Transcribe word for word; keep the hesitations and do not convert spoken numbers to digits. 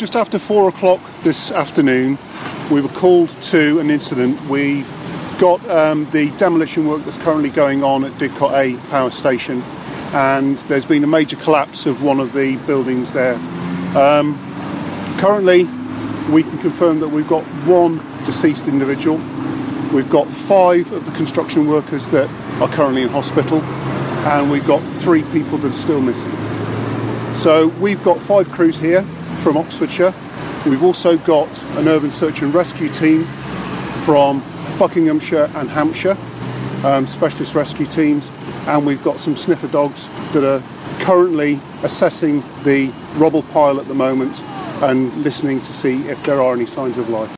just after four o'clock this afternoon, we were called to an incident. We've got um, the demolition work that's currently going on at Didcot A power station, and there's been a major collapse of one of the buildings there. Um, currently, we can confirm that we've got one deceased individual. We've got five of the construction workers that are currently in hospital, and we've got three people that are still missing. So we've got five crews here from Oxfordshire. We've also got an urban search and rescue team from Buckinghamshire and Hampshire, um, specialist rescue teams, and we've got some sniffer dogs that are currently assessing the rubble pile at the moment and listening to see if there are any signs of life.